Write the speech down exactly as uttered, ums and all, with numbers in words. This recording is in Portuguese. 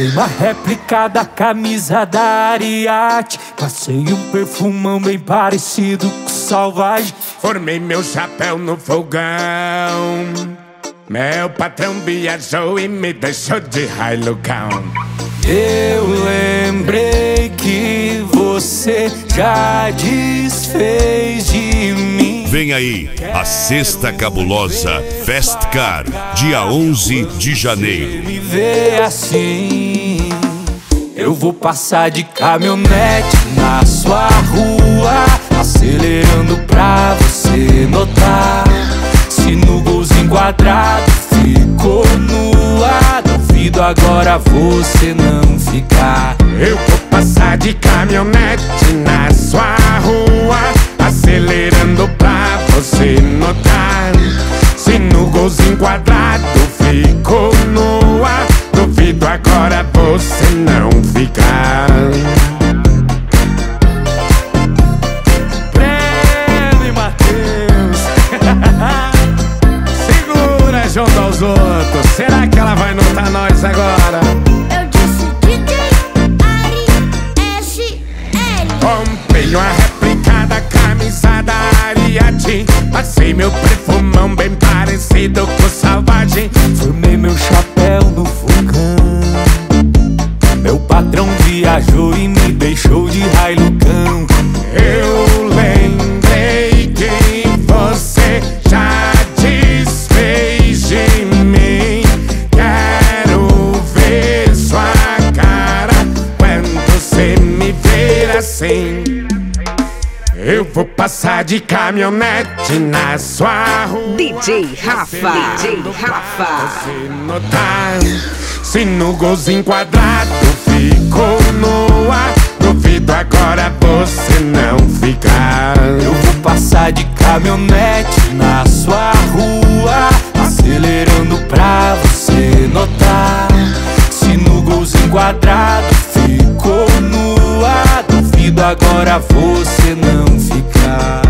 Comprei uma réplica da camisa da Ariat, passei um perfumão bem parecido com Salvagem. Formei meu chapéu no fogão, meu patrão viajou e me deixou de Hilux. Eu lembrei que você já desfez de mim. Vem aí, a Sexta Cabulosa Festcar, dia onze de janeiro. Me vê assim, eu vou passar de caminhonete na sua rua, acelerando pra você notar. Se no golzinho quadrado ficou nua, duvido agora você não ficar. Eu vou passar de caminhonete na sua rua, acelerando pra você notar. Se no golzinho quadrado ficou nua, duvido agora você não ficar. Prêmio Matheus. Segura junto aos outros, será que ela vai notar nós agora? Eu disse D J Ari S L. Comprei uma réplica da camisa da Ariat, passei meu perfumão bem parecido com Salvagem. Formei meu chapéu no fogão, meu patrão viajou e me deixou de Hilucão. Eu lembrei que você já desfez de mim. Quero ver sua cara quando você me ver assim. Eu vou passar de caminhonete na sua rua, D J Rafa, D J Rafa. você notar. Se no golzinho quadrado ficou nua, duvido agora você não ficar. Eu vou passar de caminhonete na sua rua, acelerando pra você notar. Se no golzinho quadrado ficou nua, duvido agora você não ficar.